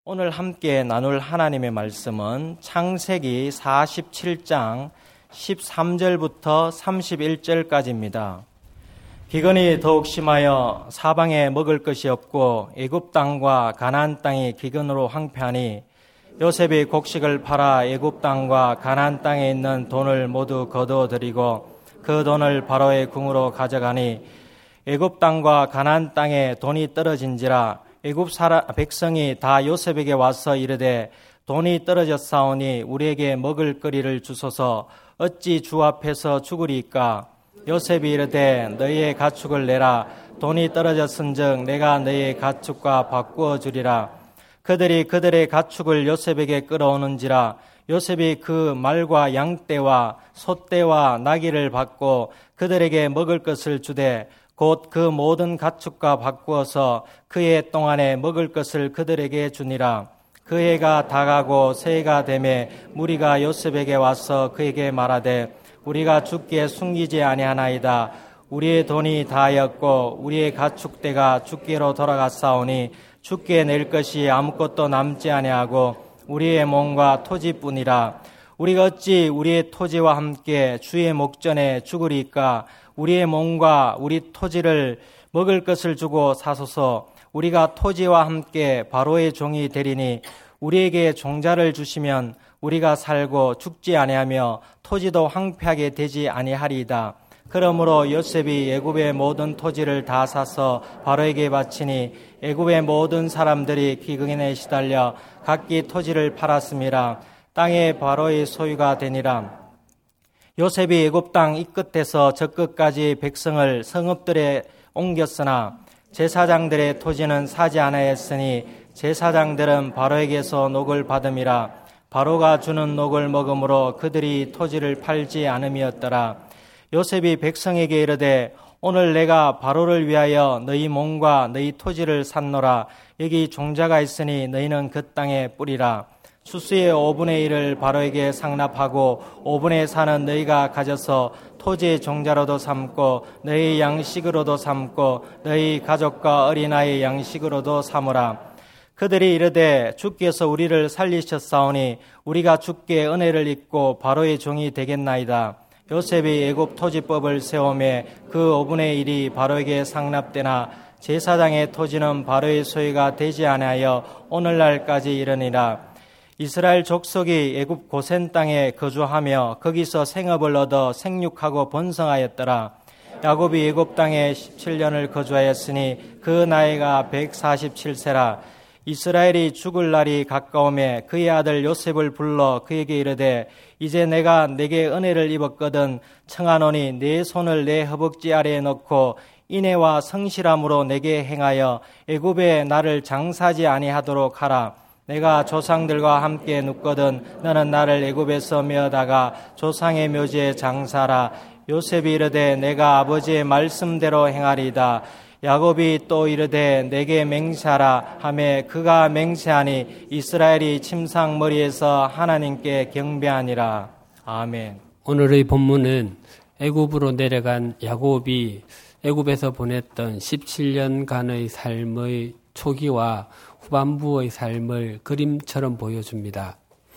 오늘 함께 나눌 하나님의 말씀은 창세기 47장 13절부터 31절까지입니다. 기근이 더욱 심하여 사방에 먹을 것이 없고 애굽 땅과 가나안 땅이 기근으로 황폐하니 요셉이 곡식을 팔아 애굽 땅과 가나안 땅에 있는 돈을 모두 거두어들이고 그 돈을 바로의 궁으로 가져가니 애굽 땅과 가나안 땅에 돈이 떨어진지라 애굽 백성이 다 요셉에게 와서 이르되 돈이 떨어졌사오니 우리에게 먹을 거리를 주소서. 어찌 주 앞에서 죽으리이까? 요셉이 이르되 너희의 가축을 내라. 돈이 떨어졌은즉 내가 너희의 가축과 바꾸어 주리라. 그들이 그들의 가축을 요셉에게 끌어오는지라. 요셉이 그 말과 양떼와 소떼와 나귀를 받고 그들에게 먹을 것을 주되 곧 그 모든 가축과 바꾸어서 그 해 동안에 먹을 것을 그들에게 주니라. 그 해가 다가고 새해가 되매 무리가 요셉에게 와서 그에게 말하되 우리가 주께 숨기지 아니하나이다. 우리의 돈이 다하였고 우리의 가축대가 주께로 돌아갔사오니 주께 낼 것이 아무것도 남지 아니하고 우리의 몸과 토지뿐이라. 우리가 어찌 우리의 토지와 함께 주의 목전에 죽으리까? 우리의 몸과 우리 토지를 먹을 것을 주고 사소서. 우리가 토지와 함께 바로의 종이 되리니 우리에게 종자를 주시면 우리가 살고 죽지 아니하며 토지도 황폐하게 되지 아니하리이다. 그러므로 요셉이 애굽의 모든 토지를 다 사서 바로에게 바치니 애굽의 모든 사람들이 기근에 시달려 각기 토지를 팔았음이라. 땅에 바로의 소유가 되니라. 요셉이 애굽 땅 이 끝에서 저 끝까지 백성을 성읍들에 옮겼으나 제사장들의 토지는 사지 아니하였으니 제사장들은 바로에게서 녹을 받음이라. 바로가 주는 녹을 먹음으로 그들이 토지를 팔지 않음이었더라. 요셉이 백성에게 이르되 오늘 내가 바로를 위하여 너희 몸과 너희 토지를 샀노라. 여기 종자가 있으니 너희는 그 땅에 뿌리라. 추수의 5분의 1을 바로에게 상납하고 5분의 4는 너희가 가져서 토지의 종자로도 삼고 너희 양식으로도 삼고 너희 가족과 어린아이의 양식으로도 삼으라. 그들이 이르되 주께서 우리를 살리셨사오니 우리가 주께 은혜를 입고 바로의 종이 되겠나이다. 요셉이 애굽 토지법을 세우매 그 5분의 1이 바로에게 상납되나 제사장의 토지는 바로의 소유가 되지 아니하여 오늘날까지 이르니라. 이스라엘 족속이 애굽 고센 땅에 거주하며 거기서 생업을 얻어 생육하고 번성하였더라. 야곱이 애굽 땅에 17년을 거주하였으니 그 나이가 147세라. 이스라엘이 죽을 날이 가까우매 그의 아들 요셉을 불러 그에게 이르되 이제 내가 네게 은혜를 입었거든 청하노니 네 손을 내 허벅지 아래에 넣고 인애와 성실함으로 내게 행하여 애굽에 나를 장사하지 아니하도록 하라. 내가 조상들과 함께 눕거든 너는 나를 애굽에서 메어다가 조상의 묘지에 장사하라. 요셉이 이르되 내가 아버지의 말씀대로 행하리이다. 야곱이 또 이르되 내게 맹세하라 하매 그가 맹세하니 이스라엘이 침상머리에서 하나님께 경배하니라. 아멘. 오늘의 본문은 애굽으로 내려간 야곱이 애굽에서 보냈던 17년간의 삶의 초기와 후반부의 삶을 그림처럼 보여줍니다.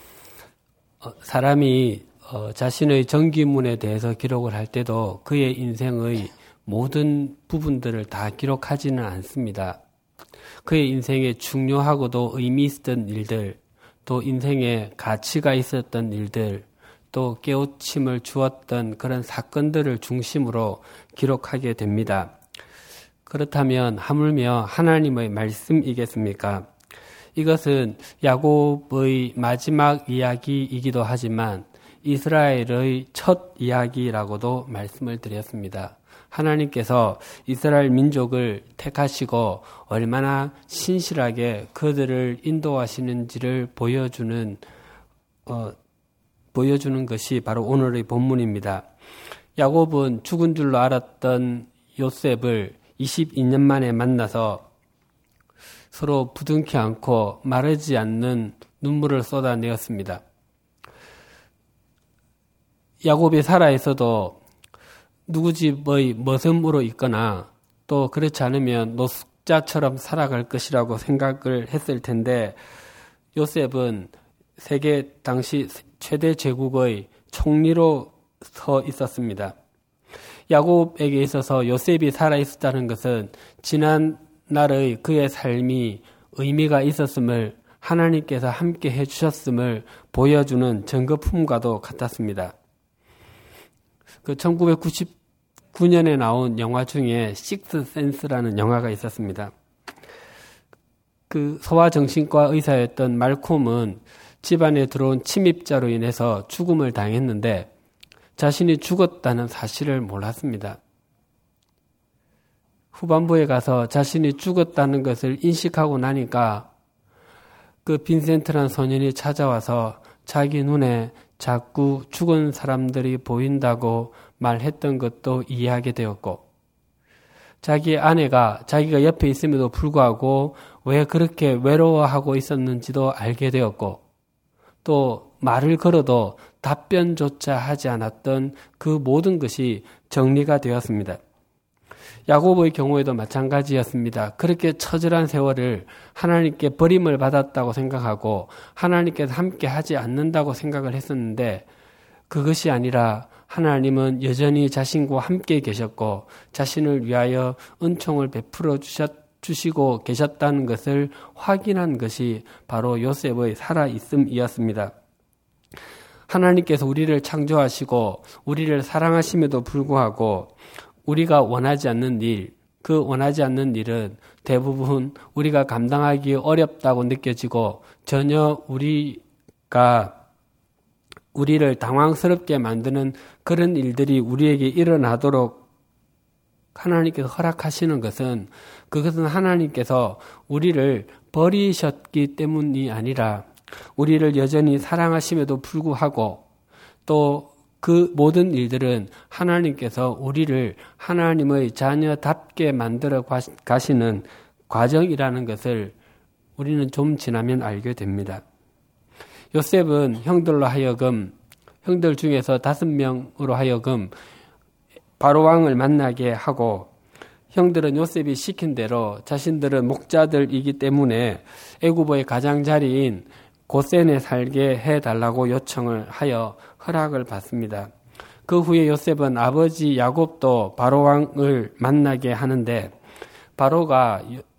사람이 자신의 전기문에 대해서 기록을 할 때도 그의 인생의 모든 부분들을 다 기록하지는 않습니다. 그의 인생에 중요하고도 의미 있었던 일들, 또 인생에 가치가 있었던 일들, 또 깨우침을 주었던 그런 사건들을 중심으로 기록하게 됩니다. 그렇다면 하물며 하나님의 말씀이겠습니까? 이것은 야곱의 마지막 이야기이기도 하지만 이스라엘의 첫 이야기라고도 말씀을 드렸습니다. 하나님께서 이스라엘 민족을 택하시고 얼마나 신실하게 그들을 인도하시는지를 보여주는 것이 바로 오늘의 본문입니다. 야곱은 죽은 줄로 알았던 요셉을 22년 만에 만나서 서로 부둥켜 안고 마르지 않는 눈물을 쏟아내었습니다. 야곱이 살아있어도 누구 집의 머슴으로 있거나 또 그렇지 않으면 노숙자처럼 살아갈 것이라고 생각을 했을 텐데 요셉은 세계 당시 최대 제국의 총리로 서 있었습니다. 야곱에게 있어서 요셉이 살아있었다는 것은 지난 날의 그의 삶이 의미가 있었음을, 하나님께서 함께 해주셨음을 보여주는 증거품과도 같았습니다. 그 1999년에 나온 영화 중에 식스 센스라는 영화가 있었습니다. 그 소아정신과 의사였던 말콤은 집안에 들어온 침입자로 인해서 죽음을 당했는데 자신이 죽었다는 사실을 몰랐습니다. 후반부에 가서 자신이 죽었다는 것을 인식하고 나니까 그 빈센트라는 소년이 찾아와서 자기 눈에 자꾸 죽은 사람들이 보인다고 말했던 것도 이해하게 되었고, 자기 아내가 자기가 옆에 있음에도 불구하고 왜 그렇게 외로워하고 있었는지도 알게 되었고, 또 말을 걸어도 답변조차 하지 않았던 그 모든 것이 정리가 되었습니다. 야곱의 경우에도 마찬가지였습니다. 그렇게 처절한 세월을 하나님께 버림을 받았다고 생각하고 하나님께서 함께 하지 않는다고 생각을 했었는데, 그것이 아니라 하나님은 여전히 자신과 함께 계셨고 자신을 위하여 은총을 베풀어 주시고 계셨다는 것을 확인한 것이 바로 요셉의 살아있음이었습니다. 하나님께서 우리를 창조하시고 우리를 사랑하심에도 불구하고 우리가 원하지 않는 일, 그 원하지 않는 일은 대부분 우리가 감당하기 어렵다고 느껴지고 전혀 우리를 당황스럽게 만드는 그런 일들이 우리에게 일어나도록 하나님께서 허락하시는 것은, 그것은 하나님께서 우리를 버리셨기 때문이 아니라 우리를 여전히 사랑하심에도 불구하고 또 그 모든 일들은 하나님께서 우리를 하나님의 자녀답게 만들어 가시는 과정이라는 것을 우리는 좀 지나면 알게 됩니다. 요셉은 형들 중에서 5명으로 하여금 바로왕을 만나게 하고, 형들은 요셉이 시킨 대로 자신들은 목자들이기 때문에 애굽의 가장자리인 고센에 살게 해달라고 요청을 하여 허락을 받습니다. 그 후에 요셉은 아버지 야곱도 바로왕을 만나게 하는데, 바로가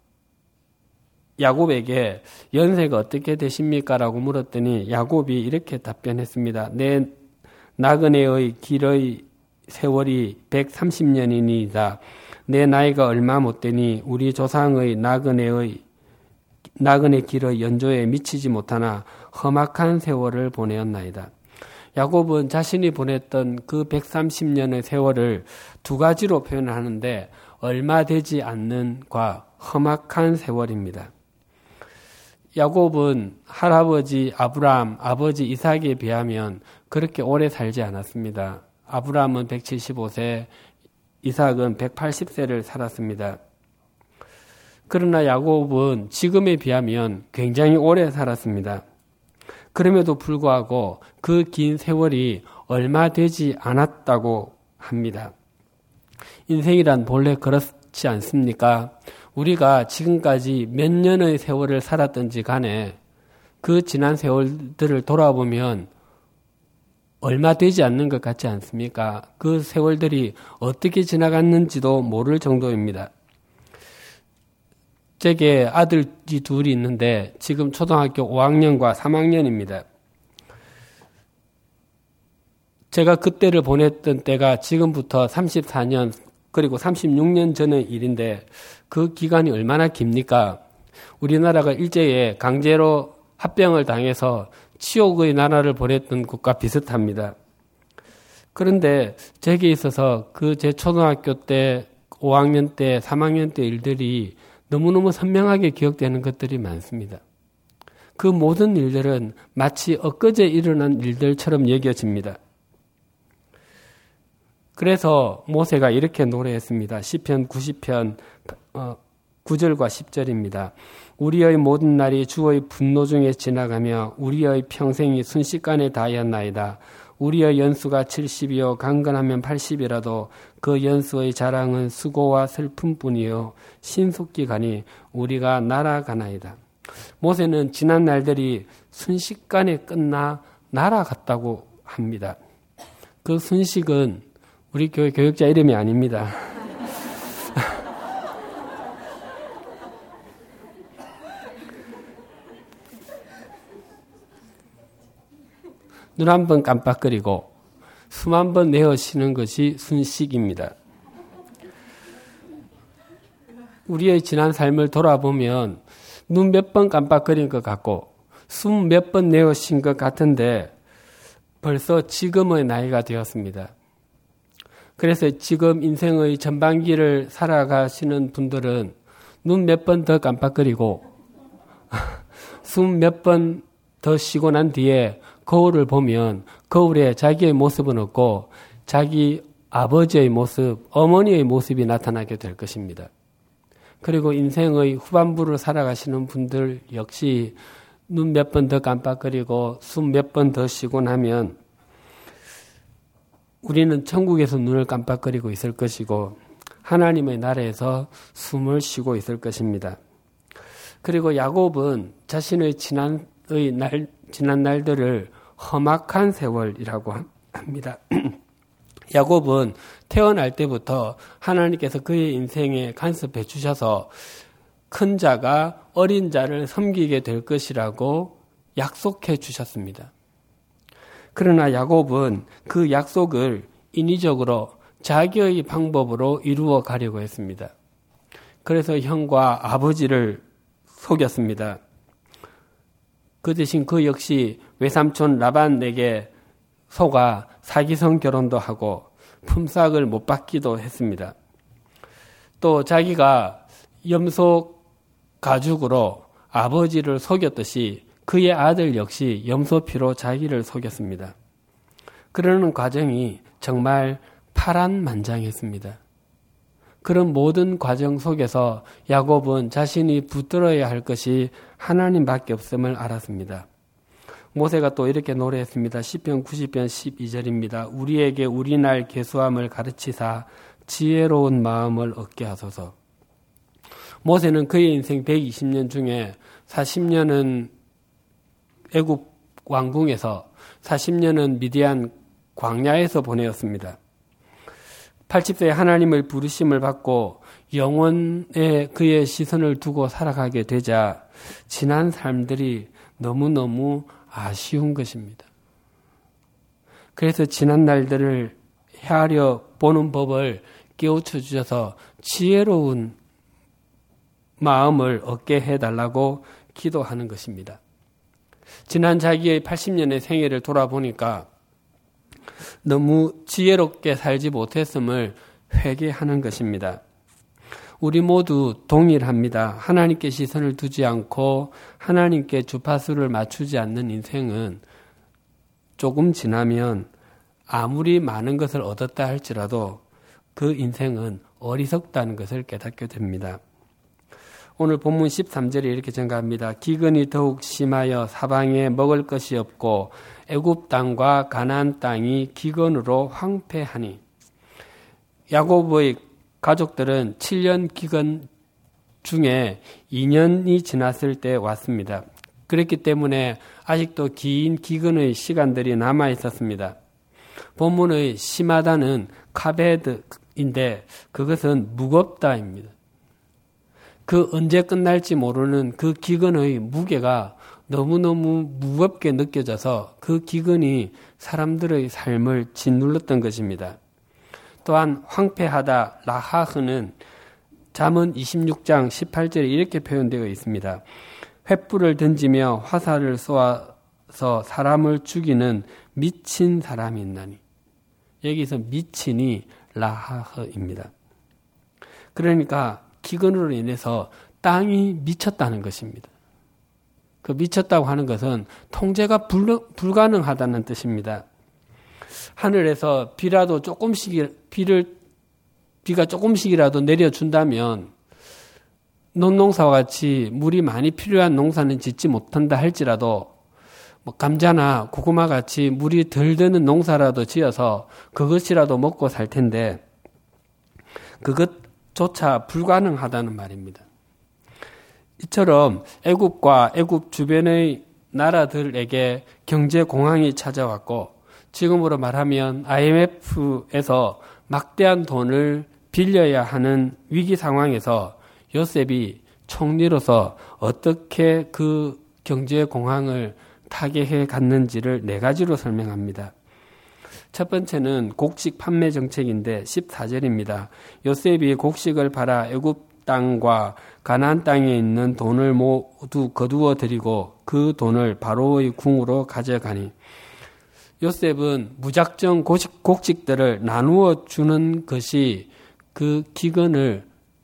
야곱에게 연세가 어떻게 되십니까? 라고 물었더니 야곱이 이렇게 답변했습니다. 내 나그네의 길의 세월이 130년이니이다. 내 나이가 얼마 못되니 우리 조상의 나그네 길의 연조에 미치지 못하나 험악한 세월을 보내었나이다. 야곱은 자신이 보냈던 그 130년의 세월을 두 가지로 표현하는데, 얼마 되지 않는과 험악한 세월입니다. 야곱은 할아버지 아브라함, 아버지 이삭에 비하면 그렇게 오래 살지 않았습니다. 아브라함은 175세, 이삭은 180세를 살았습니다. 그러나 야곱은 지금에 비하면 굉장히 오래 살았습니다. 그럼에도 불구하고 그 긴 세월이 얼마 되지 않았다고 합니다. 인생이란 본래 그렇지 않습니까? 우리가 지금까지 몇 년의 세월을 살았든지 간에 그 지난 세월들을 돌아보면 얼마 되지 않는 것 같지 않습니까? 그 세월들이 어떻게 지나갔는지도 모를 정도입니다. 제게 아들이 둘이 있는데 지금 초등학교 5학년과 3학년입니다. 제가 그때를 보냈던 때가 지금부터 34년 그리고 36년 전의 일인데 그 기간이 얼마나 깁니까? 우리나라가 일제에 강제로 합병을 당해서 치욕의 나라를 보냈던 것과 비슷합니다. 그런데 제게 있어서 그 제 초등학교 때, 5학년 때, 3학년 때 일들이 너무너무 선명하게 기억되는 것들이 많습니다. 그 모든 일들은 마치 엊그제 일어난 일들처럼 여겨집니다. 그래서 모세가 이렇게 노래했습니다. 시편 90편 9절과 10절입니다. 우리의 모든 날이 주의 분노 중에 지나가며 우리의 평생이 순식간에 다하였나이다. 우리의 연수가 70이요 강건하면 80이라도 그 연수의 자랑은 수고와 슬픔뿐이요 신속기 가니 우리가 날아가나이다. 모세는 지난 날들이 순식간에 끝나 날아갔다고 합니다. 그 순식은 우리 교회 교육자 이름이 아닙니다. 눈 한 번 깜빡거리고 숨 한 번 내어 쉬는 것이 순식입니다. 우리의 지난 삶을 돌아보면 눈 몇 번 깜빡거린 것 같고 숨 몇 번 내어 쉰 것 같은데 벌써 지금의 나이가 되었습니다. 그래서 지금 인생의 전반기를 살아가시는 분들은 눈 몇 번 더 깜빡거리고 숨 몇 번 더 쉬고 난 뒤에 거울을 보면 거울에 자기의 모습은 없고 자기 아버지의 모습, 어머니의 모습이 나타나게 될 것입니다. 그리고 인생의 후반부를 살아가시는 분들 역시 눈 몇 번 더 깜빡거리고 숨 몇 번 더 쉬고 나면 우리는 천국에서 눈을 깜빡거리고 있을 것이고 하나님의 나라에서 숨을 쉬고 있을 것입니다. 그리고 야곱은 자신의 지난 날들을 험악한 세월이라고 합니다. 야곱은 태어날 때부터 하나님께서 그의 인생에 간섭해 주셔서 큰 자가 어린 자를 섬기게 될 것이라고 약속해 주셨습니다. 그러나 야곱은 그 약속을 인위적으로 자기의 방법으로 이루어 가려고 했습니다. 그래서 형과 아버지를 속였습니다. 그 대신 그 역시 외삼촌 라반에게 속아 사기성 결혼도 하고 품삯을 못 받기도 했습니다. 또 자기가 염소 가죽으로 아버지를 속였듯이 그의 아들 역시 염소피로 자기를 속였습니다. 그러는 과정이 정말 파란만장했습니다. 그런 모든 과정 속에서 야곱은 자신이 붙들어야 할 것이 하나님밖에 없음을 알았습니다. 모세가 또 이렇게 노래했습니다. 시편 90편 12절입니다. 우리에게 우리날 계수함을 가르치사 지혜로운 마음을 얻게 하소서. 모세는 그의 인생 120년 중에 40년은 애굽 왕궁에서 40년은 미디안 광야에서 보내었습니다. 80세에 하나님의 부르심을 받고 영원에 그의 시선을 두고 살아가게 되자 지난 삶들이 너무너무 아쉬운 것입니다. 그래서 지난 날들을 헤아려 보는 법을 깨우쳐 주셔서 지혜로운 마음을 얻게 해달라고 기도하는 것입니다. 지난 자기의 80년의 생애를 돌아보니까 너무 지혜롭게 살지 못했음을 회개하는 것입니다. 우리 모두 동일합니다. 하나님께 시선을 두지 않고 하나님께 주파수를 맞추지 않는 인생은 조금 지나면 아무리 많은 것을 얻었다 할지라도 그 인생은 어리석다는 것을 깨닫게 됩니다. 오늘 본문 13절에 이렇게 증가합니다. 기근이 더욱 심하여 사방에 먹을 것이 없고 애굽 땅과 가나안 땅이 기근으로 황폐하니. 야곱의 가족들은 7년 기근 중에 2년이 지났을 때 왔습니다. 그렇기 때문에 아직도 긴 기근의 시간들이 남아 있었습니다. 본문의 심하다는 카베드인데 그것은 무겁다입니다. 그 언제 끝날지 모르는 그 기근의 무게가 너무너무 무겁게 느껴져서 그 기근이 사람들의 삶을 짓눌렀던 것입니다. 또한 황폐하다 라하흐는 잠언 26장 18절에 이렇게 표현되어 있습니다. 횃불을 던지며 화살을 쏘아서 사람을 죽이는 미친 사람이 있나니. 여기서 미친이 라하흐입니다. 그러니까 기근으로 인해서 땅이 미쳤다는 것입니다. 그 미쳤다고 하는 것은 통제가 불가능하다는 뜻입니다. 하늘에서 비가 조금씩이라도 내려준다면 논농사와 같이 물이 많이 필요한 농사는 짓지 못한다 할지라도 감자나 고구마 같이 물이 덜 드는 농사라도 지어서 그것이라도 먹고 살 텐데 그것조차 불가능하다는 말입니다. 이처럼 애굽과 애굽 주변의 나라들에게 경제 공황이 찾아왔고, 지금으로 말하면 IMF에서 막대한 돈을 빌려야 하는 위기 상황에서 요셉이 총리로서 어떻게 그 경제 공황을 타개해 갔는지를 4가지로 설명합니다. 첫 번째는 곡식 판매 정책인데 14절입니다. 요셉이 곡식을 팔아 애굽 땅과 가나안 땅에 있는 돈을 모두 거두어 드리고 그 돈을 바로의 궁으로 가져가니, 요셉은 무작정 곡식들을 나누어 주는 것이 그 기근을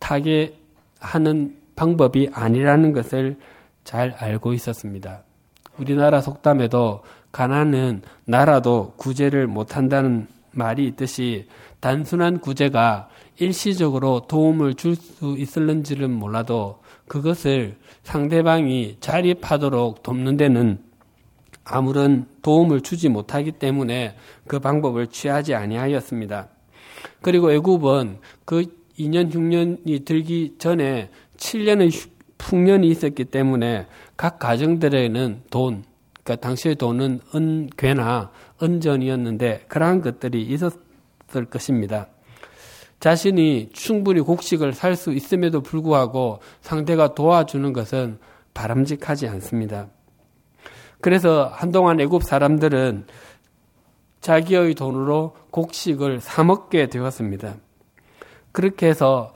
타개하는 방법이 아니라는 것을 잘 알고 있었습니다. 우리나라 속담에도 가난은 나라도 구제를 못한다는 말이 있듯이, 단순한 구제가 일시적으로 도움을 줄 수 있을는지는 몰라도 그것을 상대방이 자립하도록 돕는 데는 아무런 도움을 주지 못하기 때문에 그 방법을 취하지 아니하였습니다. 그리고 애굽은 그 2년 흉년이 들기 전에 7년의 풍년이 있었기 때문에 각 가정들에는 돈, 그러니까 당시의 돈은 은괴나 은전이었는데 그러한 것들이 있었을 것입니다. 자신이 충분히 곡식을 살 수 있음에도 불구하고 상대가 도와주는 것은 바람직하지 않습니다. 그래서 한동안 애굽 사람들은 자기의 돈으로 곡식을 사 먹게 되었습니다. 그렇게 해서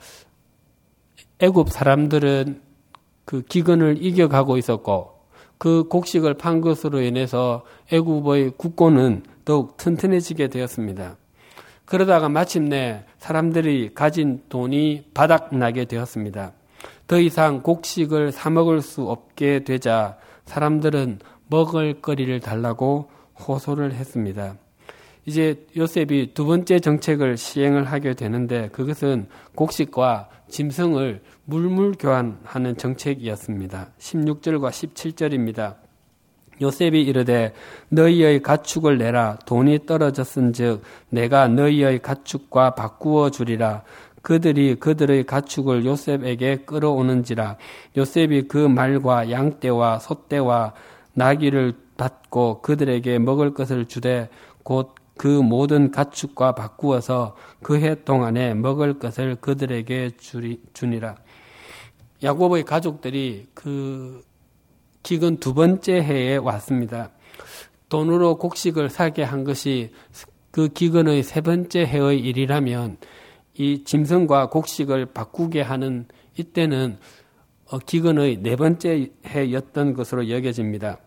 애굽 사람들은 그 기근을 이겨가고 있었고, 그 곡식을 판 것으로 인해서 애굽의 국고는 더욱 튼튼해지게 되었습니다. 그러다가 마침내 사람들이 가진 돈이 바닥나게 되었습니다. 더 이상 곡식을 사 먹을 수 없게 되자 사람들은 먹을거리를 달라고 호소를 했습니다. 이제 요셉이 2번째 정책을 시행을 하게 되는데, 그것은 곡식과 짐승을 물물 교환하는 정책이었습니다. 16절과 17절입니다. 요셉이 이르되 너희의 가축을 내라. 돈이 떨어졌은즉 내가 너희의 가축과 바꾸어 주리라. 그들이 그들의 가축을 요셉에게 끌어오는지라. 요셉이 그 말과 양떼와 소떼와 나귀를 받고 그들에게 먹을 것을 주되 곧 그 모든 가축과 바꾸어서 그 해 동안에 먹을 것을 그들에게 주니라. 야곱의 가족들이 그 기근 2번째 해에 왔습니다. 돈으로 곡식을 사게 한 것이 그 기근의 3번째 해의 일이라면, 이 짐승과 곡식을 바꾸게 하는 이때는 기근의 4번째 해였던 것으로 여겨집니다.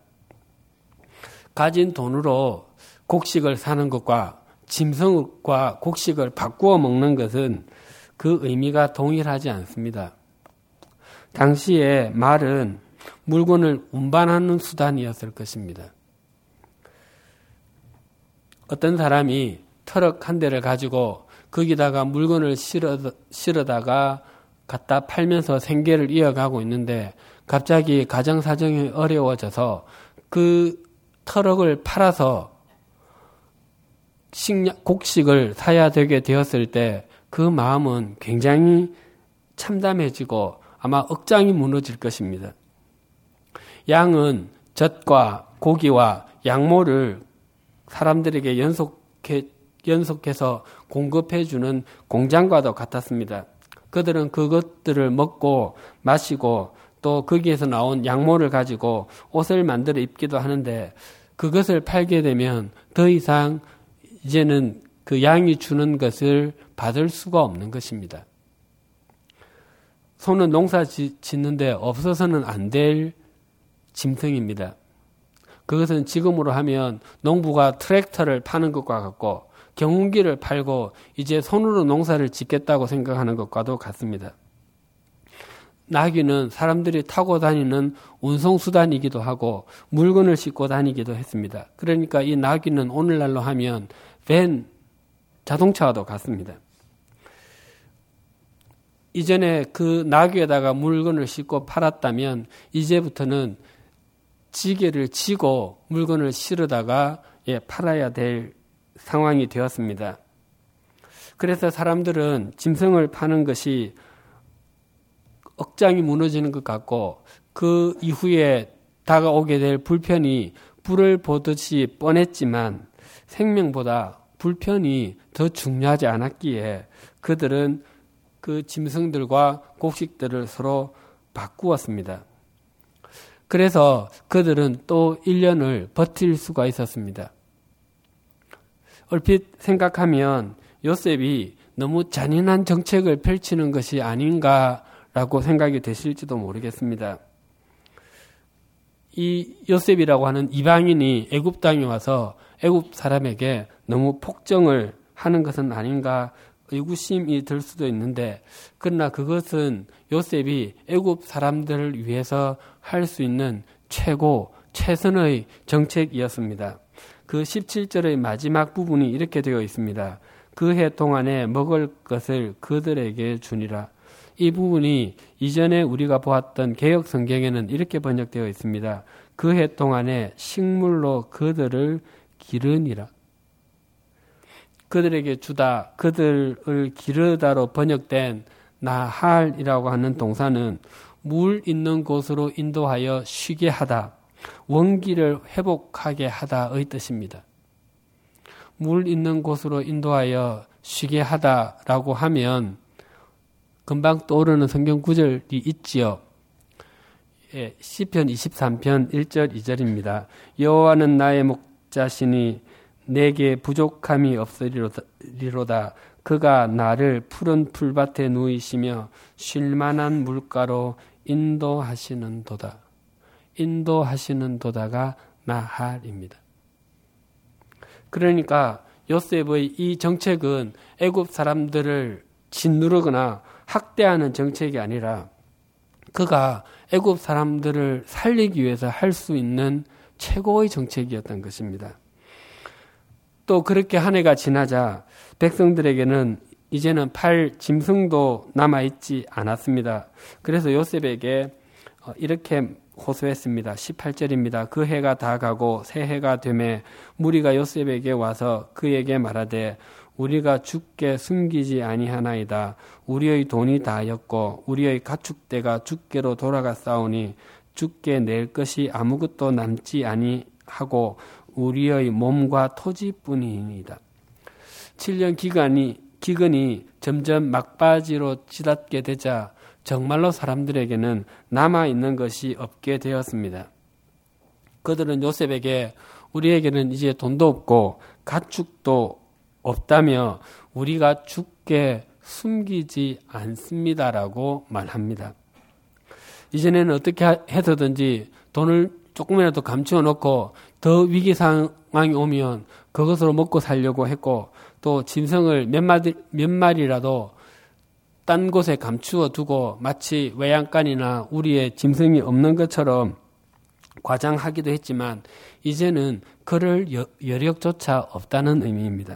가진 돈으로 곡식을 사는 것과 짐승과 곡식을 바꾸어 먹는 것은 그 의미가 동일하지 않습니다. 당시에 말은 물건을 운반하는 수단이었을 것입니다. 어떤 사람이 트럭 한 대를 가지고 거기다가 물건을 실어다가 갖다 팔면서 생계를 이어가고 있는데, 갑자기 가정사정이 어려워져서 그 트럭을 팔아서 곡식을 사야 되게 되었을 때 그 마음은 굉장히 참담해지고 아마 억장이 무너질 것입니다. 양은 젖과 고기와 양모를 사람들에게 연속해서 공급해주는 공장과도 같았습니다. 그들은 그것들을 먹고 마시고 또 거기에서 나온 양모를 가지고 옷을 만들어 입기도 하는데, 그것을 팔게 되면 더 이상 이제는 그 양이 주는 것을 받을 수가 없는 것입니다. 소는 농사 짓는데 없어서는 안 될 짐승입니다. 그것은 지금으로 하면 농부가 트랙터를 파는 것과 같고 경운기를 팔고 이제 손으로 농사를 짓겠다고 생각하는 것과도 같습니다. 나귀는 사람들이 타고 다니는 운송수단이기도 하고 물건을 싣고 다니기도 했습니다. 그러니까 이 나귀는 오늘날로 하면 밴, 자동차와도 같습니다. 이전에 그 나귀에다가 물건을 싣고 팔았다면 이제부터는 지게를 지고 물건을 실어다가 팔아야 될 상황이 되었습니다. 그래서 사람들은 짐승을 파는 것이 억장이 무너지는 것 같고 그 이후에 다가오게 될 불편이 불을 보듯이 뻔했지만 생명보다 불편이 더 중요하지 않았기에 그들은 그 짐승들과 곡식들을 서로 바꾸었습니다. 그래서 그들은 또 1년을 버틸 수가 있었습니다. 얼핏 생각하면 요셉이 너무 잔인한 정책을 펼치는 것이 아닌가라고 생각이 되실지도 모르겠습니다. 이 요셉이라고 하는 이방인이 애굽 땅에 와서 애굽 사람에게 너무 폭정을 하는 것은 아닌가 의구심이 들 수도 있는데, 그러나 그것은 요셉이 애굽 사람들을 위해서 할 수 있는 최선의 정책이었습니다. 그 17절의 마지막 부분이 이렇게 되어 있습니다. 그 해 동안에 먹을 것을 그들에게 주니라. 이 부분이 이전에 우리가 보았던 개역 성경에는 이렇게 번역되어 있습니다. 그 해 동안에 식물로 그들을 기르니라. 그들에게 주다, 그들을 기르다로 번역된 나할이라고 하는 동사는 물 있는 곳으로 인도하여 쉬게 하다, 원기를 회복하게 하다의 뜻입니다. 물 있는 곳으로 인도하여 쉬게 하다라고 하면 금방 떠오르는 성경 구절이 있지요. 시편 23편 1절 2절입니다. 여호와는 나의 목자시니 내게 부족함이 없으리로다. 그가 나를 푸른 풀밭에 누이시며 쉴만한 물가로 인도하시는 도다. 인도하시는 도다가 나할입니다. 그러니까 요셉의 이 정책은 애굽 사람들을 짓누르거나 학대하는 정책이 아니라 그가 애굽 사람들을 살리기 위해서 할 수 있는 최고의 정책이었던 것입니다. 또 그렇게 한 해가 지나자 백성들에게는 이제는 팔 짐승도 남아있지 않았습니다. 그래서 요셉에게 이렇게 호소했습니다. 18절입니다. 그 해가 다 가고 새 해가 되매 무리가 요셉에게 와서 그에게 말하되 우리가 주께 숨기지 아니하나이다. 우리의 돈이 다였고 우리의 가축대가 주께로 돌아갔사오니 주께 낼 것이 아무것도 남지 아니하고 우리의 몸과 토지뿐이니이다. 7년 기근이 점점 막바지로 치닫게 되자 정말로 사람들에게는 남아있는 것이 없게 되었습니다. 그들은 요셉에게 우리에게는 이제 돈도 없고 가축도 없다며 우리가 주께 숨기지 않습니다라고 말합니다. 이전에는 어떻게 해서든지 돈을 조금이라도 감추어 놓고 더 위기 상황이 오면 그것으로 먹고 살려고 했고, 또 짐승을 몇 마리라도 딴 곳에 감추어 두고 마치 외양간이나 우리의 짐승이 없는 것처럼 과장하기도 했지만 이제는 그럴 여력조차 없다는 의미입니다.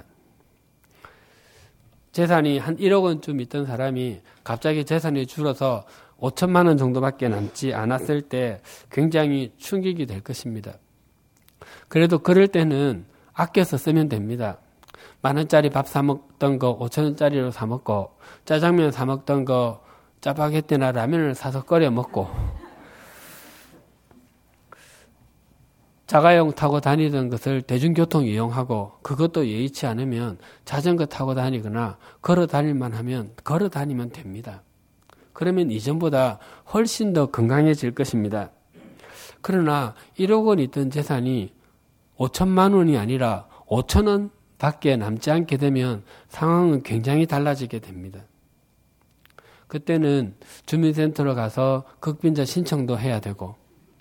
재산이 한 1억 원쯤 있던 사람이 갑자기 재산이 줄어서 5천만 원 정도밖에 남지 않았을 때 굉장히 충격이 될 것입니다. 그래도 그럴 때는 아껴서 쓰면 됩니다. 10,000원짜리 밥 사 먹던 거 5,000원짜리로 사 먹고, 짜장면 사 먹던 거 짜파게티나 라면을 사서 끓여 먹고, 자가용 타고 다니던 것을 대중교통 이용하고, 그것도 예의치 않으면 자전거 타고 다니거나 걸어 다닐만 하면 걸어 다니면 됩니다. 그러면 이전보다 훨씬 더 건강해질 것입니다. 그러나 1억 원 있던 재산이 5천만 원이 아니라 5천 원 밖에 남지 않게 되면 상황은 굉장히 달라지게 됩니다. 그때는 주민센터로 가서 극빈자 신청도 해야 되고,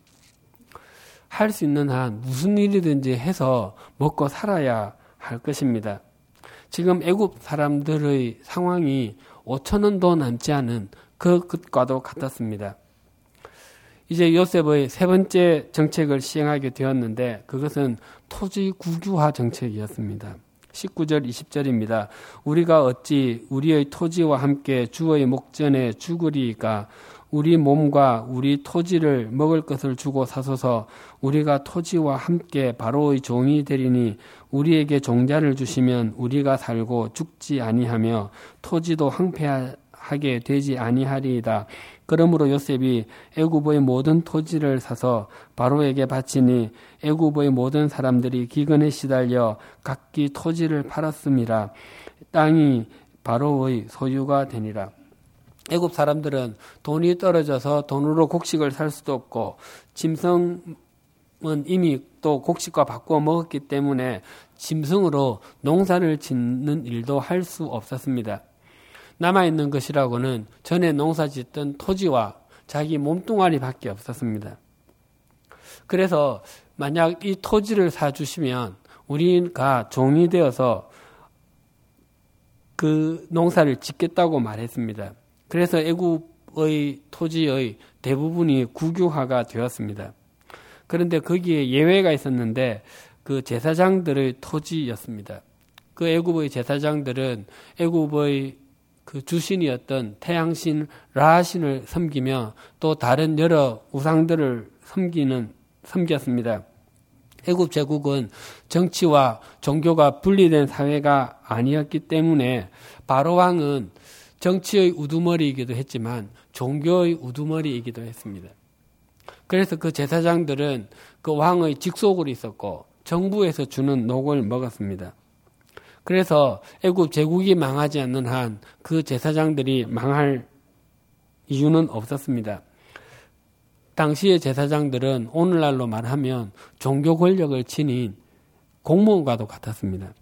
할 수 있는 한 무슨 일이든지 해서 먹고 살아야 할 것입니다. 지금 애굽 사람들의 상황이 5천 원도 남지 않은 그것과도 같았습니다. 이제 요셉의 세 번째 정책을 시행하게 되었는데 그것은 토지 국유화 정책이었습니다. 19절 20절입니다. 우리가 어찌 우리의 토지와 함께 주의 목전에 죽으리이까. 우리 몸과 우리 토지를 먹을 것을 주고 사소서. 우리가 토지와 함께 바로의 종이 되리니 우리에게 종자를 주시면 우리가 살고 죽지 아니하며 토지도 황폐하게 되지 아니하리이다. 그러므로 요셉이 애굽의 모든 토지를 사서 바로에게 바치니 애굽의 모든 사람들이 기근에 시달려 각기 토지를 팔았음이라. 땅이 바로의 소유가 되니라. 애굽 사람들은 돈이 떨어져서 돈으로 곡식을 살 수도 없고 짐승은 이미 또 곡식과 바꾸어 먹었기 때문에 짐승으로 농사를 짓는 일도 할 수 없었습니다. 남아있는 것이라고는 전에 농사 짓던 토지와 자기 몸뚱아리밖에 없었습니다. 그래서 만약 이 토지를 사주시면 우리가 종이 되어서 그 농사를 짓겠다고 말했습니다. 그래서 애굽의 토지의 대부분이 국유화가 되었습니다. 그런데 거기에 예외가 있었는데 그 제사장들의 토지였습니다. 그 애굽의 제사장들은 애굽의 그 주신이었던 태양신 라신을 섬기며 또 다른 여러 우상들을 섬겼습니다. 애굽 제국은 정치와 종교가 분리된 사회가 아니었기 때문에 바로 왕은 정치의 우두머리이기도 했지만 종교의 우두머리이기도 했습니다. 그래서 그 제사장들은 그 왕의 직속으로 있었고 정부에서 주는 녹을 먹었습니다. 그래서 애굽 제국이 망하지 않는 한 그 제사장들이 망할 이유는 없었습니다. 당시의 제사장들은 오늘날로 말하면 종교 권력을 지닌 공무원과도 같았습니다.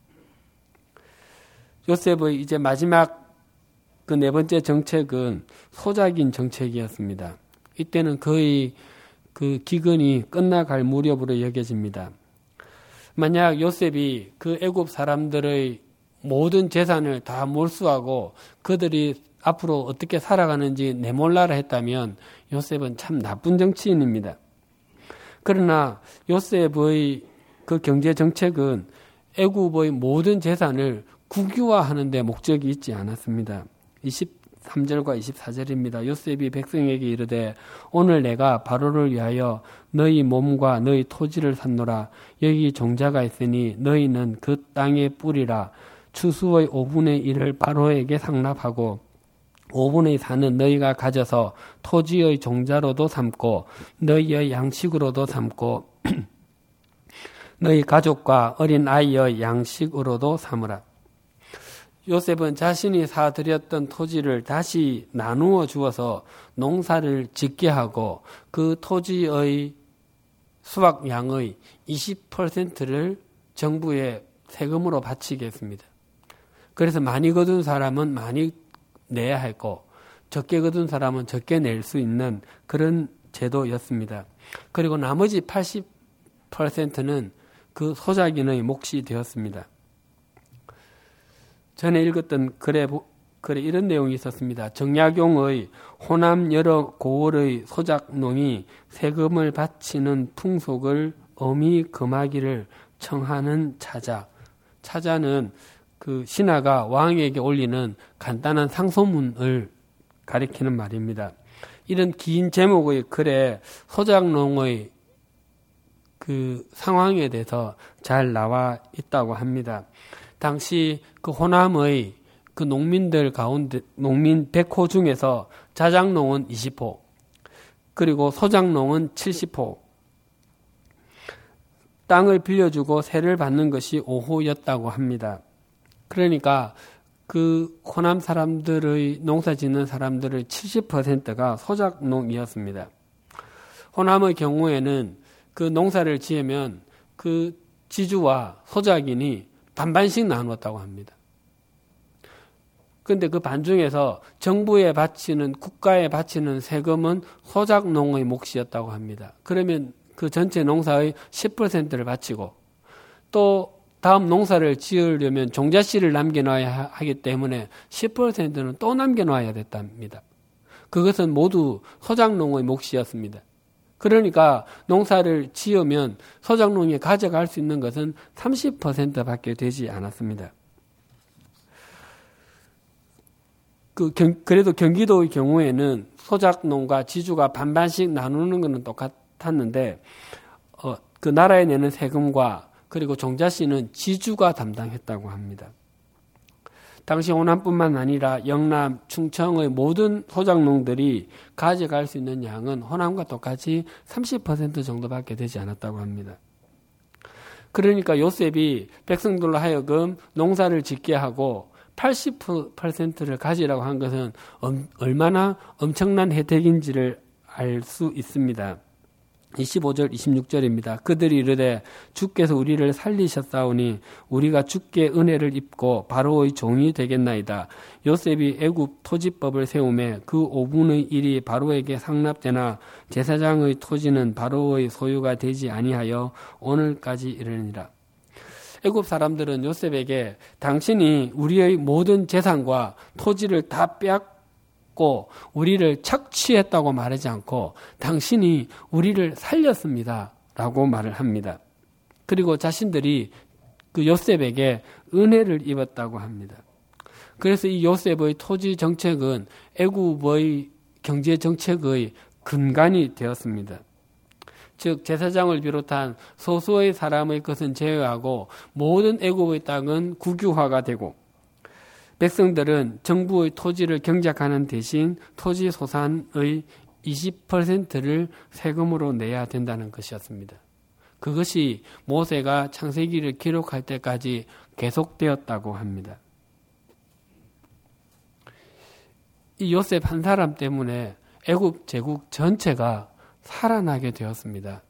요셉의 이제 마지막 그 네 번째 정책은 소작인 정책이었습니다. 이때는 거의 그 기근이 끝나갈 무렵으로 여겨집니다. 만약 요셉이 그 애굽 사람들의 모든 재산을 다 몰수하고 그들이 앞으로 어떻게 살아가는지 내몰라라 했다면 요셉은 참 나쁜 정치인입니다. 그러나 요셉의 그 경제 정책은 애굽의 모든 재산을 국유화하는 데 목적이 있지 않았습니다. 23절과 24절입니다. 요셉이 백성에게 이르되 오늘 내가 바로를 위하여 너희 몸과 너희 토지를 샀노라. 여기 종자가 있으니 너희는 그 땅의 뿌리라. 추수의 5분의 1을 바로에게 상납하고 5분의 4는 너희가 가져서 토지의 종자로도 삼고 너희의 양식으로도 삼고 너희 가족과 어린 아이의 양식으로도 삼으라. 요셉은 자신이 사들였던 토지를 다시 나누어 주어서 농사를 짓게 하고 그 토지의 수확량의 20%를 정부에 세금으로 바치게 했습니다. 그래서 많이 거둔 사람은 많이 내야 했고 적게 거둔 사람은 적게 낼 수 있는 그런 제도였습니다. 그리고 나머지 80%는 그 소작인의 몫이 되었습니다. 전에 읽었던 글에 이런 내용이 있었습니다. 정약용의 호남 여러 고을의 소작농이 세금을 바치는 풍속을 엄히 금하기를 청하는 차자. 차자는 그 신하가 왕에게 올리는 간단한 상소문을 가리키는 말입니다. 이런 긴 제목의 글에 소작농의 그 상황에 대해서 잘 나와 있다고 합니다. 당시 그 호남의 그 농민들 가운데 농민 100호 중에서 자작농은 20호, 그리고 소작농은 70호, 땅을 빌려주고 세를 받는 것이 5호였다고 합니다. 그러니까 그 호남 사람들의 농사 짓는 사람들의 70%가 소작농이었습니다. 호남의 경우에는 그 농사를 지으면 그 지주와 소작인이 반반씩 나누었다고 합니다. 그런데 그 반중에서 정부에 바치는, 국가에 바치는 세금은 소작농의 몫이었다고 합니다. 그러면 그 전체 농사의 10%를 바치고 또 다음 농사를 지으려면 종자씨를 남겨놔야 하기 때문에 10%는 또 남겨놔야 됐답니다. 그것은 모두 소작농의 몫이었습니다. 그러니까 농사를 지으면 소작농이 가져갈 수 있는 것은 30%밖에 되지 않았습니다. 그래도 경기도의 경우에는 소작농과 지주가 반반씩 나누는 것은 똑같았는데 그 나라에 내는 세금과 그리고 종자씨는 지주가 담당했다고 합니다. 당시 호남뿐만 아니라 영남, 충청의 모든 소작농들이 가져갈 수 있는 양은 호남과 똑같이 30% 정도밖에 되지 않았다고 합니다. 그러니까 요셉이 백성들로 하여금 농사를 짓게 하고 80%를 가지라고 한 것은 얼마나 엄청난 혜택인지를 알 수 있습니다. 25절, 26절입니다. 그들이 이르되 주께서 우리를 살리셨사오니 우리가 주께 은혜를 입고 바로의 종이 되겠나이다. 요셉이 애굽 토지법을 세우매 그 5분의 1이 바로에게 상납되나 제사장의 토지는 바로의 소유가 되지 아니하여 오늘까지 이르니라. 애굽 사람들은 요셉에게 당신이 우리의 모든 재산과 토지를 다 빼앗고 우리를 착취했다고 말하지 않고 당신이 우리를 살렸습니다 라고 말을 합니다. 그리고 자신들이 그 요셉에게 은혜를 입었다고 합니다. 그래서 이 요셉의 토지 정책은 애굽의 경제 정책의 근간이 되었습니다. 즉 제사장을 비롯한 소수의 사람의 것은 제외하고 모든 애굽의 땅은 국유화가 되고 백성들은 정부의 토지를 경작하는 대신 토지 소산의 20%를 세금으로 내야 된다는 것이었습니다. 그것이 모세가 창세기를 기록할 때까지 계속되었다고 합니다. 이 요셉 한 사람 때문에 애굽 제국 전체가 살아나게 되었습니다.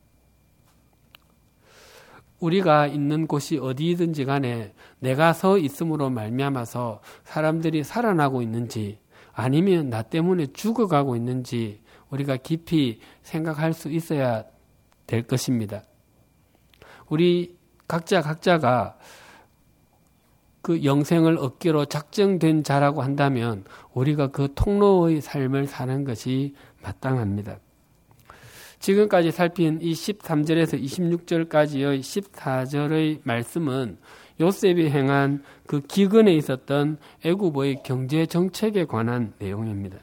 우리가 있는 곳이 어디든지 간에 내가 서 있음으로 말미암아서 사람들이 살아나고 있는지 아니면 나 때문에 죽어가고 있는지 우리가 깊이 생각할 수 있어야 될 것입니다. 우리 각자가 그 영생을 얻기로 작정된 자라고 한다면 우리가 그 통로의 삶을 사는 것이 마땅합니다. 지금까지 살핀 이 13절에서 26절까지의 14절의 말씀은 요셉이 행한 그 기근에 있었던 애굽의 경제 정책에 관한 내용입니다.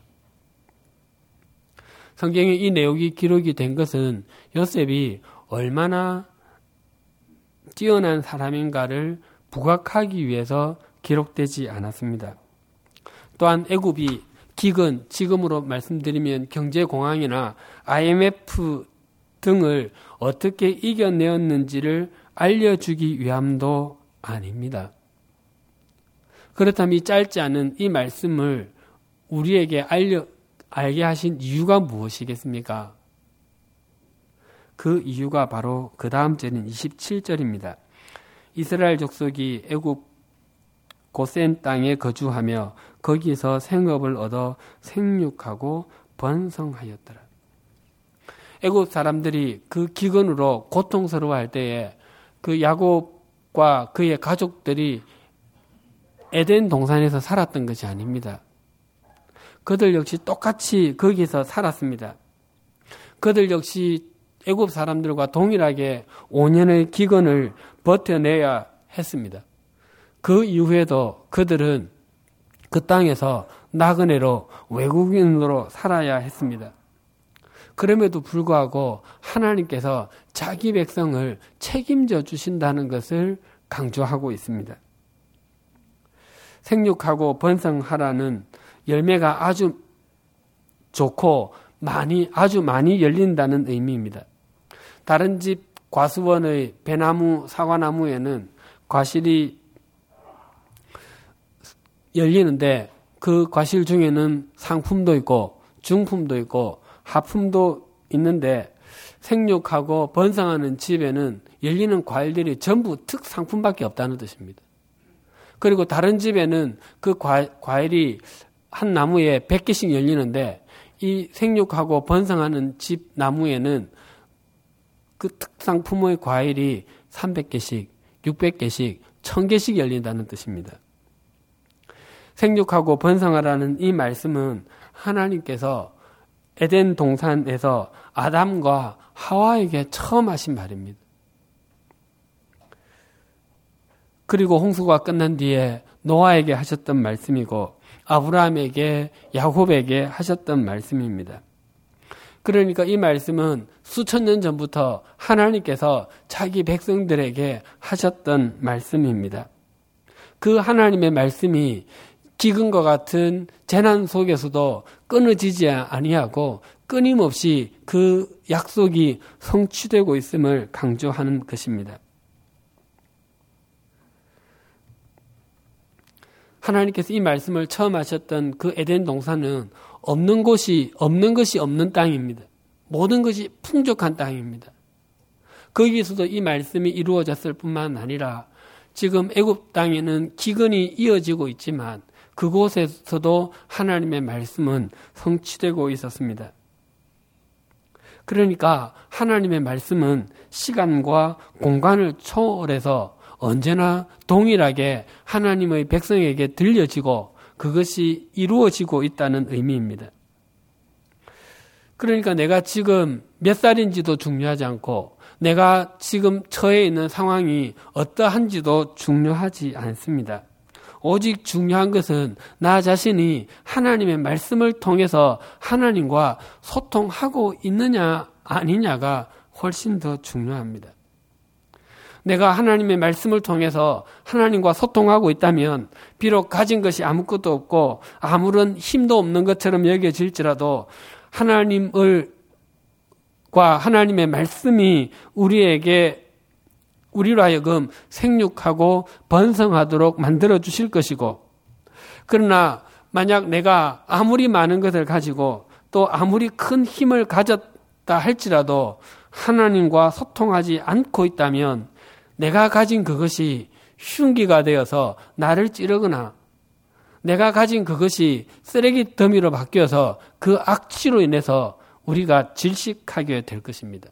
성경에 이 내용이 기록이 된 것은 요셉이 얼마나 뛰어난 사람인가를 부각하기 위해서 기록되지 않았습니다. 또한 애굽이 기근, 지금으로 말씀드리면 경제공황이나 IMF 등을 어떻게 이겨내었는지를 알려주기 위함도 아닙니다. 그렇다면 이 짧지 않은 이 말씀을 우리에게 알게 하신 이유가 무엇이겠습니까? 그 이유가 바로 그 다음 절인 27절입니다. 이스라엘 족속이 애굽 고센 땅에 거주하며 거기서 생업을 얻어 생육하고 번성하였더라. 애굽 사람들이 그 기근으로 고통스러워할 때에 그 야곱과 그의 가족들이 에덴 동산에서 살았던 것이 아닙니다. 그들 역시 똑같이 거기서 살았습니다. 그들 역시 애굽 사람들과 동일하게 5년의 기근을 버텨내야 했습니다. 그 이후에도 그들은 그 땅에서 나그네로 외국인으로 살아야 했습니다. 그럼에도 불구하고 하나님께서 자기 백성을 책임져 주신다는 것을 강조하고 있습니다. 생육하고 번성하라는 열매가 아주 좋고 아주 많이 열린다는 의미입니다. 다른 집 과수원의 배나무, 사과나무에는 과실이 열리는데 그 과실 중에는 상품도 있고 중품도 있고 하품도 있는데 생육하고 번성하는 집에는 열리는 과일들이 전부 특상품밖에 없다는 뜻입니다. 그리고 다른 집에는 그 과일이 한 나무에 100개씩 열리는데 이 생육하고 번성하는 집 나무에는 그 특상품의 과일이 300개씩, 600개씩, 1000개씩 열린다는 뜻입니다. 생육하고 번성하라는 이 말씀은 하나님께서 에덴 동산에서 아담과 하와에게 처음 하신 말입니다. 그리고 홍수가 끝난 뒤에 노아에게 하셨던 말씀이고 아브라함에게, 야곱에게 하셨던 말씀입니다. 그러니까 이 말씀은 수천 년 전부터 하나님께서 자기 백성들에게 하셨던 말씀입니다. 그 하나님의 말씀이 기근과 같은 재난 속에서도 끊어지지 아니하고 끊임없이 그 약속이 성취되고 있음을 강조하는 것입니다. 하나님께서 이 말씀을 처음 하셨던 그 에덴 동산은 없는 것이 없는 땅입니다. 모든 것이 풍족한 땅입니다. 거기에서도 이 말씀이 이루어졌을 뿐만 아니라 지금 애굽 땅에는 기근이 이어지고 있지만 그곳에서도 하나님의 말씀은 성취되고 있었습니다. 그러니까 하나님의 말씀은 시간과 공간을 초월해서 언제나 동일하게 하나님의 백성에게 들려지고 그것이 이루어지고 있다는 의미입니다. 그러니까 내가 지금 몇 살인지도 중요하지 않고 내가 지금 처해 있는 상황이 어떠한지도 중요하지 않습니다. 오직 중요한 것은 나 자신이 하나님의 말씀을 통해서 하나님과 소통하고 있느냐 아니냐가 훨씬 더 중요합니다. 내가 하나님의 말씀을 통해서 하나님과 소통하고 있다면 비록 가진 것이 아무것도 없고 아무런 힘도 없는 것처럼 여겨질지라도 하나님과 하나님의 말씀이 우리로 하여금 생육하고 번성하도록 만들어 주실 것이고, 그러나 만약 내가 아무리 많은 것을 가지고 또 아무리 큰 힘을 가졌다 할지라도 하나님과 소통하지 않고 있다면 내가 가진 그것이 흉기가 되어서 나를 찌르거나 내가 가진 그것이 쓰레기 더미로 바뀌어서 그 악취로 인해서 우리가 질식하게 될 것입니다.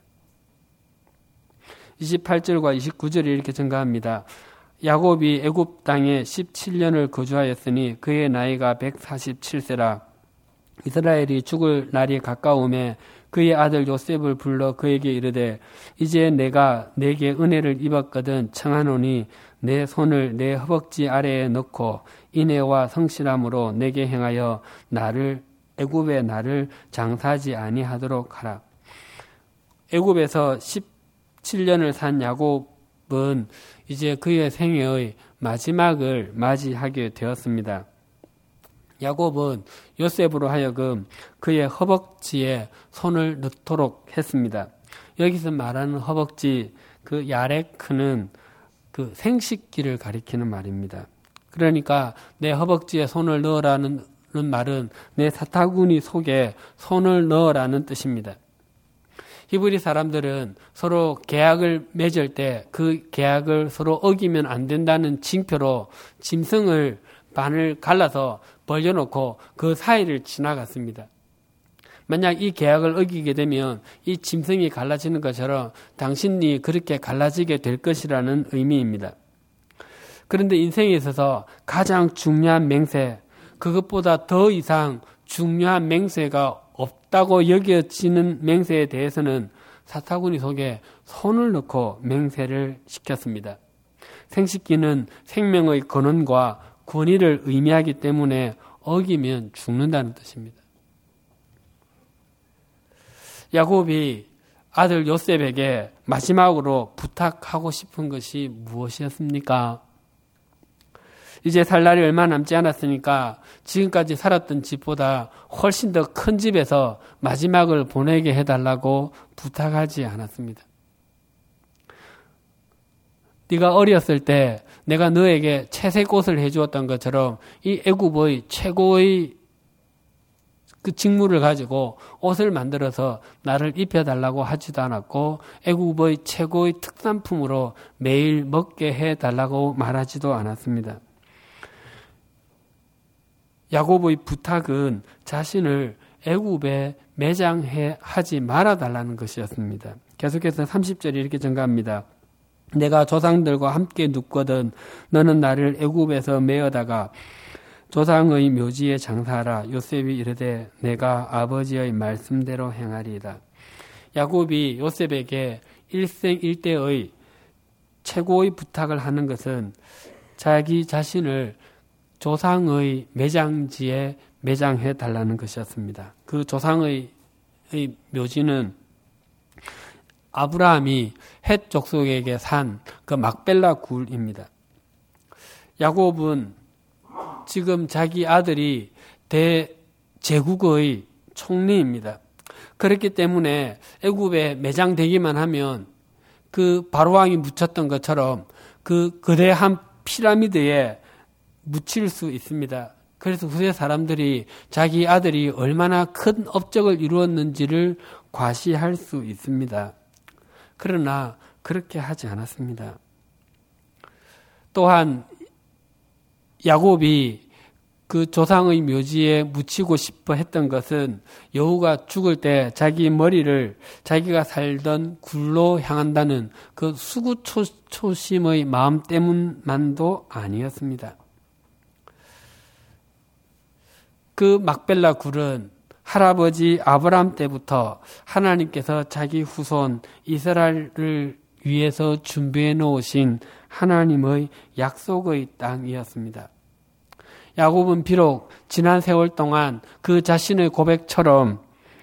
28절과 29절이 이렇게 증가합니다. 야곱이 애굽 땅에 17년을 거주하였으니 그의 나이가 147세라. 이스라엘이 죽을 날이 가까움에 그의 아들 요셉을 불러 그에게 이르되 이제 내가 내게 은혜를 입었거든 청하노니 내 손을 내 허벅지 아래에 넣고 인애와 성실함으로 내게 행하여 애굽에 나를 장사하지 아니하도록 하라. 애굽에서 17년을 산 야곱은 이제 그의 생애의 마지막을 맞이하게 되었습니다. 야곱은 요셉으로 하여금 그의 허벅지에 손을 넣도록 했습니다. 여기서 말하는 허벅지, 그 야레크는 그 생식기를 가리키는 말입니다. 그러니까 내 허벅지에 손을 넣으라는 말은 내 사타구니 속에 손을 넣으라는 뜻입니다. 히브리 사람들은 서로 계약을 맺을 때 그 계약을 서로 어기면 안 된다는 징표로 짐승을 반을 갈라서 벌려놓고 그 사이를 지나갔습니다. 만약 이 계약을 어기게 되면 이 짐승이 갈라지는 것처럼 당신이 그렇게 갈라지게 될 것이라는 의미입니다. 그런데 인생에 있어서 가장 중요한 맹세, 그것보다 더 이상 중요한 맹세가 없다고 여겨지는 맹세에 대해서는 사타구니 속에 손을 넣고 맹세를 시켰습니다. 생식기는 생명의 근원과 권위를 의미하기 때문에 어기면 죽는다는 뜻입니다. 야곱이 아들 요셉에게 마지막으로 부탁하고 싶은 것이 무엇이었습니까? 이제 살 날이 얼마 남지 않았으니까 지금까지 살았던 집보다 훨씬 더 큰 집에서 마지막을 보내게 해달라고 부탁하지 않았습니다. 네가 어렸을 때 내가 너에게 채색 옷을 해주었던 것처럼 이 애굽의 최고의 그 직무를 가지고 옷을 만들어서 나를 입혀달라고 하지도 않았고 애굽의 최고의 특산품으로 매일 먹게 해달라고 말하지도 않았습니다. 야곱의 부탁은 자신을 애굽에 매장하지 말아달라는 것이었습니다. 계속해서 30절이 이렇게 증가합니다. 내가 조상들과 함께 눕거든 너는 나를 애굽에서 메어다가 조상의 묘지에 장사하라. 요셉이 이르되 내가 아버지의 말씀대로 행하리이다. 야곱이 요셉에게 일생일대의 최고의 부탁을 하는 것은 자기 자신을 조상의 매장지에 매장해 달라는 것이었습니다. 그 조상의 묘지는 아브라함이 헷 족속에게 산 그 막벨라 굴입니다. 야곱은 지금 자기 아들이 대제국의 총리입니다. 그렇기 때문에 애굽에 매장되기만 하면 그 바로왕이 묻혔던 것처럼 그 거대한 피라미드에 묻힐 수 있습니다. 그래서 후세 사람들이 자기 아들이 얼마나 큰 업적을 이루었는지를 과시할 수 있습니다. 그러나 그렇게 하지 않았습니다. 또한 야곱이 그 조상의 묘지에 묻히고 싶어 했던 것은 여우가 죽을 때 자기 머리를 자기가 살던 굴로 향한다는 그 수구초심의 마음 때문만도 아니었습니다. 그 막벨라 굴은 할아버지 아브라함 때부터 하나님께서 자기 후손 이스라엘을 위해서 준비해 놓으신 하나님의 약속의 땅이었습니다. 야곱은 비록 지난 세월 동안 그 자신의 고백처럼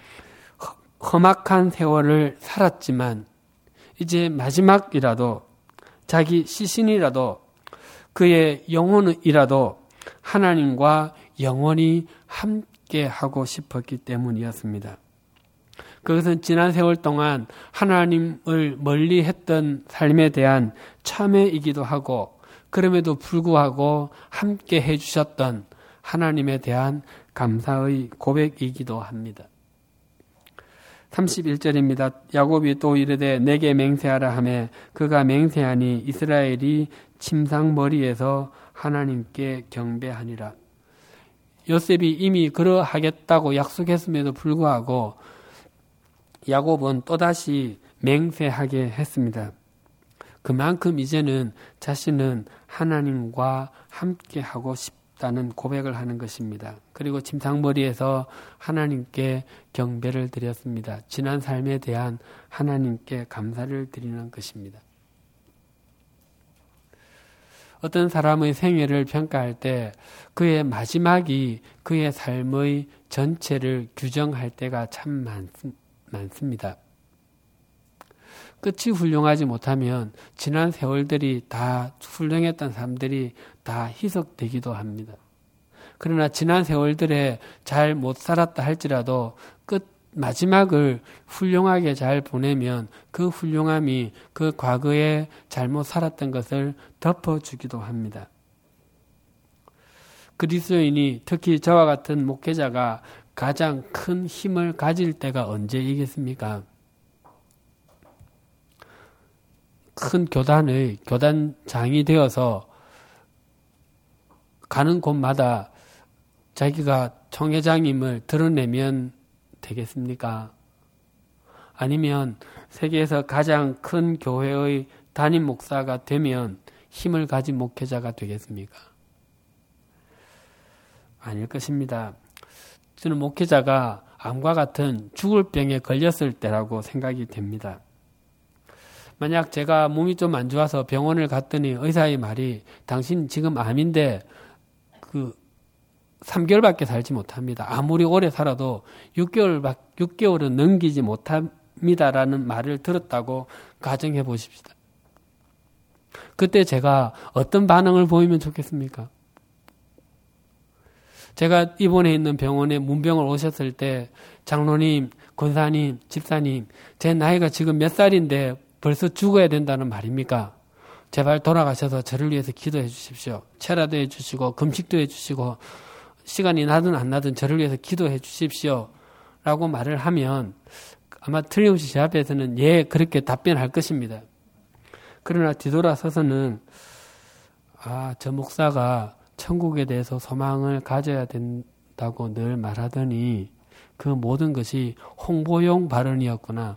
험악한 세월을 살았지만 이제 마지막이라도 자기 시신이라도 그의 영혼이라도 하나님과 영원히 함께 하고 싶었기 때문이었습니다. 그것은 지난 세월 동안 하나님을 멀리 했던 삶에 대한 참회이기도 하고 그럼에도 불구하고 함께 해주셨던 하나님에 대한 감사의 고백이기도 합니다. 31절입니다. 야곱이 또 이르되 내게 맹세하라 하매 그가 맹세하니 이스라엘이 침상머리에서 하나님께 경배하니라. 요셉이 이미 그러하겠다고 약속했음에도 불구하고 야곱은 또다시 맹세하게 했습니다. 그만큼 이제는 자신은 하나님과 함께 하고 싶다는 고백을 하는 것입니다. 그리고 침상머리에서 하나님께 경배를 드렸습니다. 지난 삶에 대한 하나님께 감사를 드리는 것입니다. 어떤 사람의 생애를 평가할 때 그의 마지막이 그의 삶의 전체를 규정할 때가 참 많습니다. 끝이 훌륭하지 못하면 지난 세월들이 다 훌륭했던 사람들이 다 희석되기도 합니다. 그러나 지난 세월들에 잘 못 살았다 할지라도 마지막을 훌륭하게 잘 보내면 그 훌륭함이 그 과거에 잘못 살았던 것을 덮어주기도 합니다. 그리스도인이 특히 저와 같은 목회자가 가장 큰 힘을 가질 때가 언제이겠습니까? 큰 교단의 교단장이 되어서 가는 곳마다 자기가 총회장임을 드러내면 되겠습니까? 아니면 세계에서 가장 큰 교회의 담임 목사가 되면 힘을 가진 목회자가 되겠습니까? 아닐 것입니다. 저는 목회자가 암과 같은 죽을 병에 걸렸을 때라고 생각이 됩니다. 만약 제가 몸이 좀 안 좋아서 병원을 갔더니 의사의 말이 당신 지금 암인데 3개월밖에 살지 못합니다. 아무리 오래 살아도 6개월은 넘기지 못합니다라는 말을 들었다고 가정해 보십시다. 그때 제가 어떤 반응을 보이면 좋겠습니까? 제가 입원해 있는 병원에 문병을 오셨을 때 장로님, 권사님, 집사님, 제 나이가 지금 몇 살인데 벌써 죽어야 된다는 말입니까? 제발 돌아가셔서 저를 위해서 기도해 주십시오. 체라도 해 주시고 금식도 해 주시고 시간이 나든 안 나든 저를 위해서 기도해 주십시오. 라고 말을 하면 아마 틀림없이 제 앞에서는 예, 그렇게 답변할 것입니다. 그러나 뒤돌아서서는 저 목사가 천국에 대해서 소망을 가져야 된다고 늘 말하더니 그 모든 것이 홍보용 발언이었구나.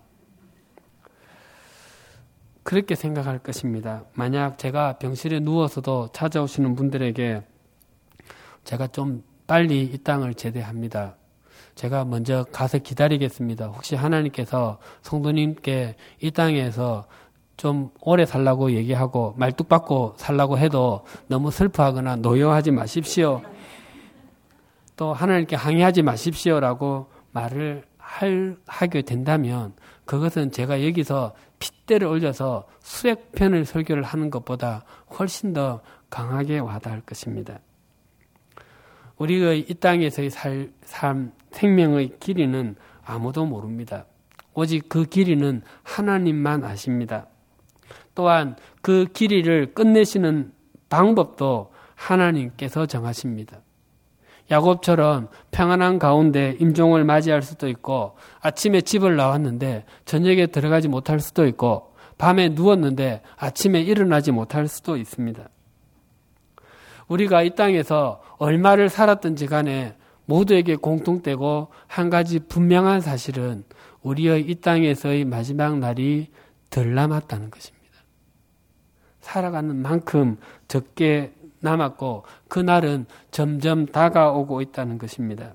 그렇게 생각할 것입니다. 만약 제가 병실에 누워서도 찾아오시는 분들에게 제가 좀 빨리 이 땅을 제대합니다. 제가 먼저 가서 기다리겠습니다. 혹시 하나님께서 성도님께 이 땅에서 좀 오래 살라고 얘기하고 말뚝박고 살라고 해도 너무 슬퍼하거나 노여하지 마십시오. 또 하나님께 항의하지 마십시오라고 말을 하게 된다면 그것은 제가 여기서 핏대를 올려서 수백 편을 설교를 하는 것보다 훨씬 더 강하게 와닿을 것입니다. 우리의 이 땅에서의 삶, 생명의 길이는 아무도 모릅니다. 오직 그 길이는 하나님만 아십니다. 또한 그 길이를 끝내시는 방법도 하나님께서 정하십니다. 야곱처럼 평안한 가운데 임종을 맞이할 수도 있고, 아침에 집을 나왔는데 저녁에 들어가지 못할 수도 있고, 밤에 누웠는데 아침에 일어나지 못할 수도 있습니다. 우리가 이 땅에서 얼마를 살았든지 간에 모두에게 공통되고 한 가지 분명한 사실은 우리의 이 땅에서의 마지막 날이 덜 남았다는 것입니다. 살아가는 만큼 적게 남았고 그 날은 점점 다가오고 있다는 것입니다.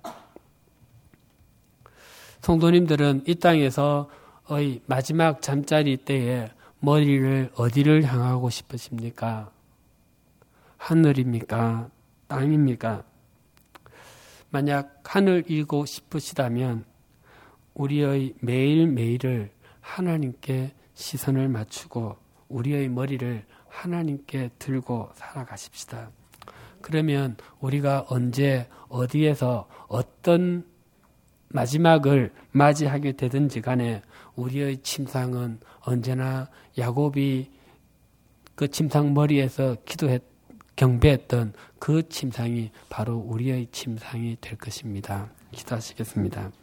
성도님들은 이 땅에서의 마지막 잠자리 때에 머리를 어디를 향하고 싶으십니까? 하늘입니까? 땅입니까? 만약 하늘이고 싶으시다면 우리의 매일매일을 하나님께 시선을 맞추고 우리의 머리를 하나님께 들고 살아가십시다. 그러면 우리가 언제 어디에서 어떤 마지막을 맞이하게 되든지 간에 우리의 침상은 언제나 야곱이 그 침상 머리에서 경배했던 그 침상이 바로 우리의 침상이 될 것입니다. 기도하시겠습니다.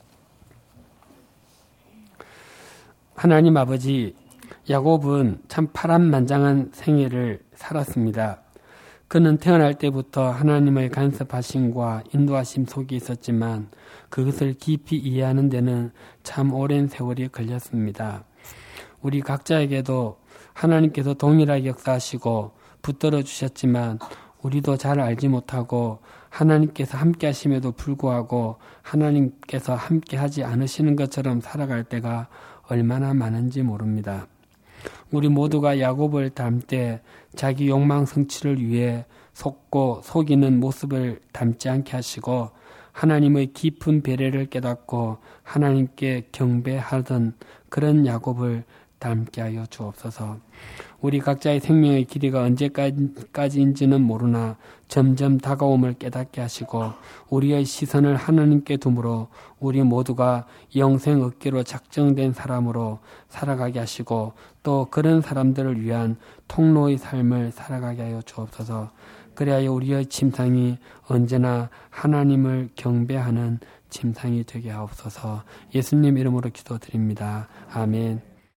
하나님 아버지, 야곱은 참 파란만장한 생애를 살았습니다. 그는 태어날 때부터 하나님의 간섭하심과 인도하심 속에 있었지만 그것을 깊이 이해하는 데는 참 오랜 세월이 걸렸습니다. 우리 각자에게도 하나님께서 동일하게 역사하시고 붙들어 주셨지만 우리도 잘 알지 못하고 하나님께서 함께 하심에도 불구하고 하나님께서 함께 하지 않으시는 것처럼 살아갈 때가 얼마나 많은지 모릅니다. 우리 모두가 야곱을 닮되 자기 욕망 성취를 위해 속고 속이는 모습을 닮지 않게 하시고 하나님의 깊은 배려를 깨닫고 하나님께 경배하던 그런 야곱을 닮게 하여 주옵소서. 우리 각자의 생명의 길이가 언제까지인지는 모르나 점점 다가옴을 깨닫게 하시고 우리의 시선을 하나님께 두므로 우리 모두가 영생 얻기로 작정된 사람으로 살아가게 하시고 또 그런 사람들을 위한 통로의 삶을 살아가게 하여 주옵소서. 그래야 우리의 침상이 언제나 하나님을 경배하는 침상이 되게 하옵소서. 예수님 이름으로 기도드립니다. 아멘.